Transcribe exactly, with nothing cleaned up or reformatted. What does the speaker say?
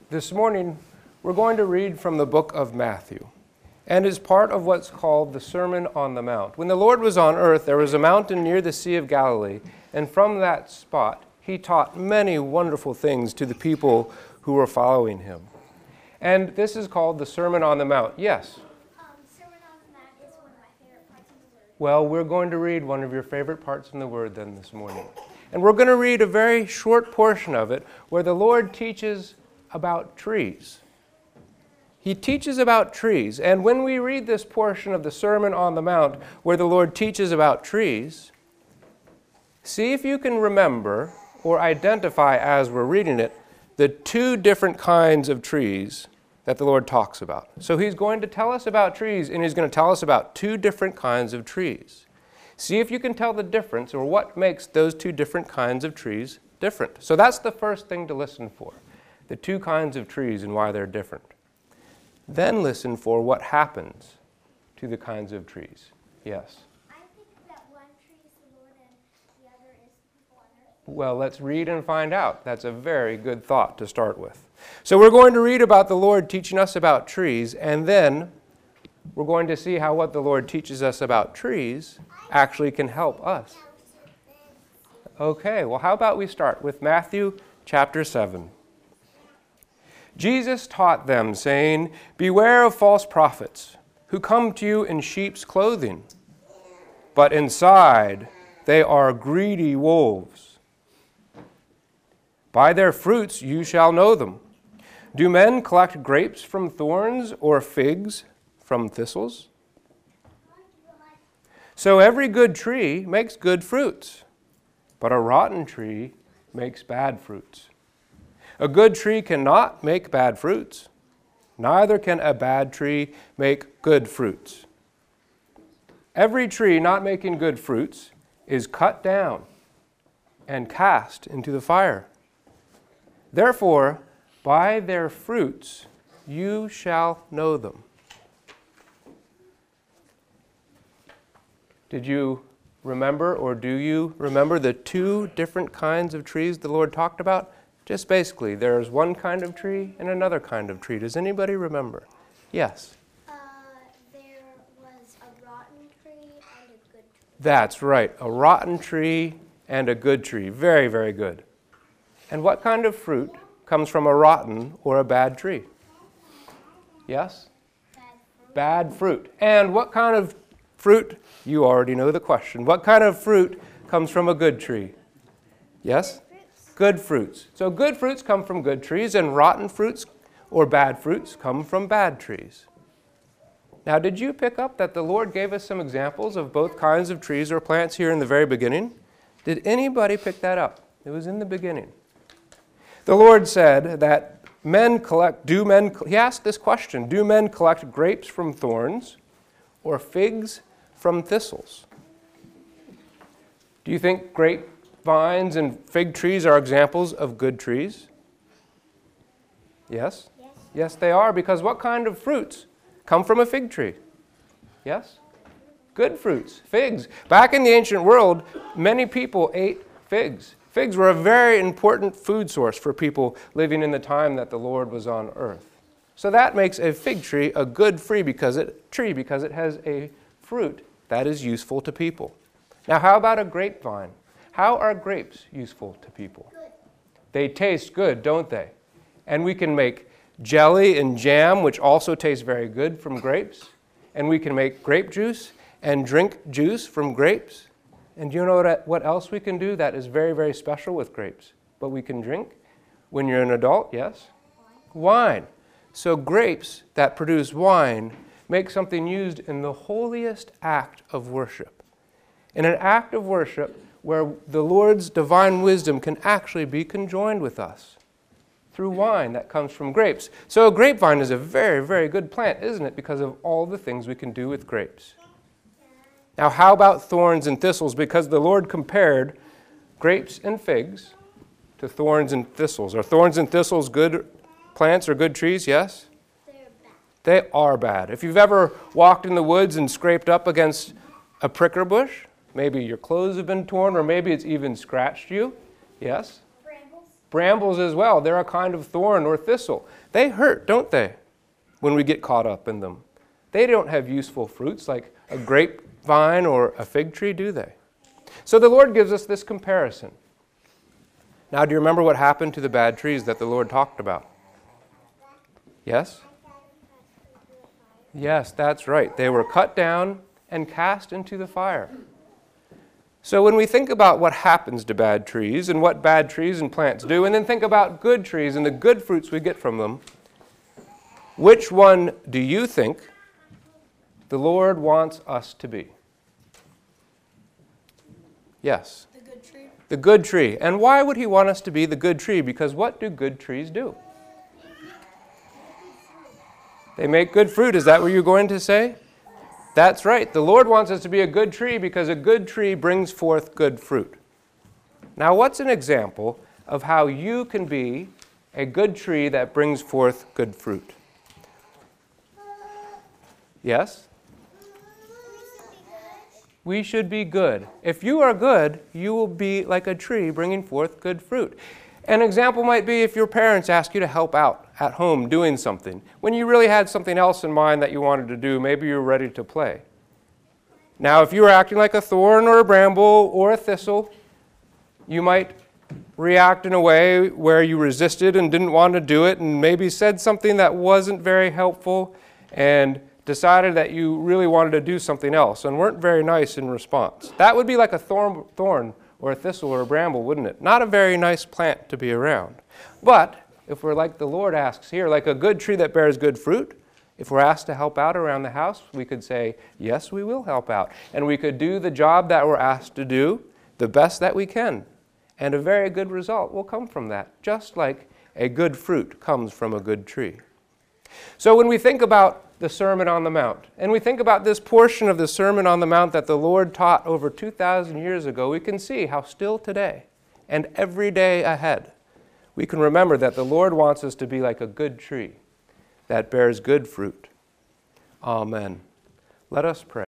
This morning, we're going to read from the book of Matthew, and is part of what's called the Sermon on the Mount. When the Lord was on earth, there was a mountain near the Sea of Galilee, and from that spot, he taught many wonderful things to the people who were following him. And this is called the Sermon on the Mount. Yes? Um, Sermon on the Mount is one of my favorite parts of the Word. Well, we're going to read one of your favorite parts in the Word then this morning. And we're going to read a very short portion of it where the Lord teaches about trees. He teaches about trees. And when we read this portion of the Sermon on the Mount where the Lord teaches about trees, see if you can remember or identify as we're reading it the two different kinds of trees that the Lord talks about. So he's going to tell us about trees, and he's going to tell us about two different kinds of trees. See if you can tell the difference or what makes those two different kinds of trees different. So that's the first thing to listen for, the two kinds of trees and why they're different. Then listen for what happens to the kinds of trees. Yes? I think that one tree is the Lord and the other is people on earth. Well, let's read and find out. That's a very good thought to start with. So we're going to read about the Lord teaching us about trees, and then we're going to see how what the Lord teaches us about trees actually can help us. Okay, well, how about we start with Matthew chapter seven. Jesus taught them, saying, "Beware of false prophets, who come to you in sheep's clothing, but inside they are greedy wolves. By their fruits you shall know them. Do men collect grapes from thorns or figs from thistles? So every good tree makes good fruits, but a rotten tree makes bad fruits. A good tree cannot make bad fruits, neither can a bad tree make good fruits. Every tree not making good fruits is cut down and cast into the fire. Therefore, by their fruits you shall know them." Did you remember, or do you remember the two different kinds of trees the Lord talked about? Just basically, there's one kind of tree and another kind of tree. Does anybody remember? Yes? Uh, there was a rotten tree and a good tree. That's right, a rotten tree and a good tree. Very, very good. And what kind of fruit comes from a rotten or a bad tree? Yes? Bad fruit. Bad fruit. And what kind of fruit? You already know the question. What kind of fruit comes from a good tree? Yes? Good fruits. So good fruits come from good trees, and rotten fruits or bad fruits come from bad trees. Now, did you pick up that the Lord gave us some examples of both kinds of trees or plants here in the very beginning? Did anybody pick that up? It was in the beginning. The Lord said that men collect, do men, he asked this question, do men collect grapes from thorns or figs from thistles? Do you think grape vines and fig trees are examples of good trees? Yes? Yes. Yes, they are, because what kind of fruits come from a fig tree? Yes? Good fruits, figs. Back in the ancient world, many people ate figs. Figs were a very important food source for people living in the time that the Lord was on earth. So that makes a fig tree a good free because it, tree because it has a fruit that is useful to people. Now, how about a grapevine? How are grapes useful to people? Good. They taste good, don't they? And we can make jelly and jam, which also tastes very good, from grapes. And we can make grape juice and drink juice from grapes. And do you know what, what else we can do that is very, very special with grapes? But we can drink when you're an adult, yes? Wine. Wine. So grapes that produce wine make something used in the holiest act of worship. In an act of worship where the Lord's divine wisdom can actually be conjoined with us through wine that comes from grapes. So a grapevine is a very, very good plant, isn't it? Because of all the things we can do with grapes. Now, how about thorns and thistles? Because the Lord compared grapes and figs to thorns and thistles. Are thorns and thistles good plants or good trees? Yes? They're bad. They are bad. If you've ever walked in the woods and scraped up against a pricker bush, maybe your clothes have been torn, or maybe it's even scratched you. Yes? Brambles. Brambles as well, they're a kind of thorn or thistle. They hurt, don't they, when we get caught up in them? They don't have useful fruits like a grapevine or a fig tree, do they? So the Lord gives us this comparison. Now, do you remember what happened to the bad trees that the Lord talked about? Yes? Yes, that's right. They were cut down and cast into the fire. So when we think about what happens to bad trees and what bad trees and plants do, and then think about good trees and the good fruits we get from them, which one do you think the Lord wants us to be? Yes. The good tree. The good tree. And why would he want us to be the good tree? Because what do good trees do? They make good fruit. Is that what you're going to say? That's right. The Lord wants us to be a good tree because a good tree brings forth good fruit. Now, what's an example of how you can be a good tree that brings forth good fruit? Yes? We should be good. If you are good, you will be like a tree bringing forth good fruit. An example might be if your parents ask you to help out at home doing something, when you really had something else in mind that you wanted to do, maybe you were ready to play. Now, if you were acting like a thorn or a bramble or a thistle, you might react in a way where you resisted and didn't want to do it and maybe said something that wasn't very helpful and decided that you really wanted to do something else and weren't very nice in response. That would be like a thorn, thorn or a thistle or a bramble, wouldn't it? Not a very nice plant to be around. But if we're like the Lord asks here, like a good tree that bears good fruit, if we're asked to help out around the house, we could say, yes, we will help out. And we could do the job that we're asked to do the best that we can. And a very good result will come from that, just like a good fruit comes from a good tree. So when we think about the Sermon on the Mount, and we think about this portion of the Sermon on the Mount that the Lord taught over two thousand years ago, we can see how still today and every day ahead, we can remember that the Lord wants us to be like a good tree that bears good fruit. Amen. Let us pray.